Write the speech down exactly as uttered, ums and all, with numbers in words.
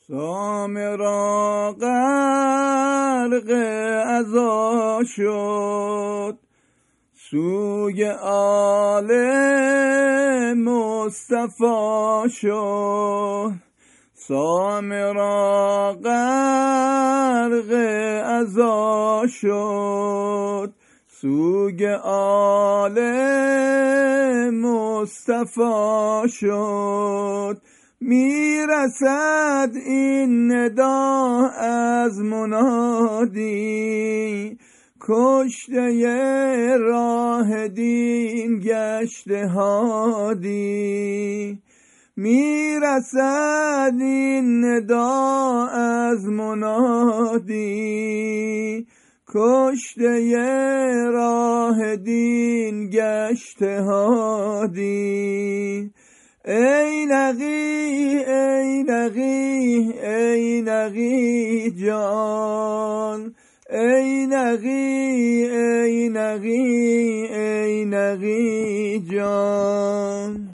سامرا غرق عزا شد، سوی آل مصطفی شد. سامرا غرق عزا شد، سوی آل مصطفی شد. میرسد این ندا از منادی، کشته راه دین گشته هادی. میرسد این ندا از منادی، کشته راه دین گشته هادی. ای نقی ای نقی ای نقی جان، ای نقی ای نقی ای نقی جان.